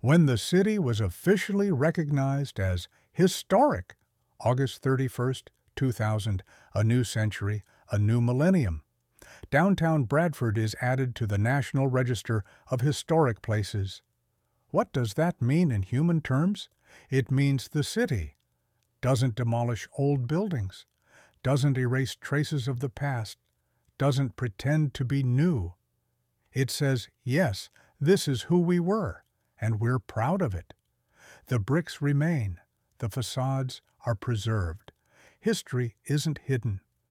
when the city was officially recognized as historic, August 31st, 2000, a new century, a new millennium. Downtown Bradford is added to the National Register of Historic Places. What does that mean in human terms? It means the city doesn't demolish old buildings, doesn't erase traces of the past, doesn't pretend to be new. It says, yes, this is who we were, and we're proud of it. The bricks remain, the facades are preserved. History isn't hidden,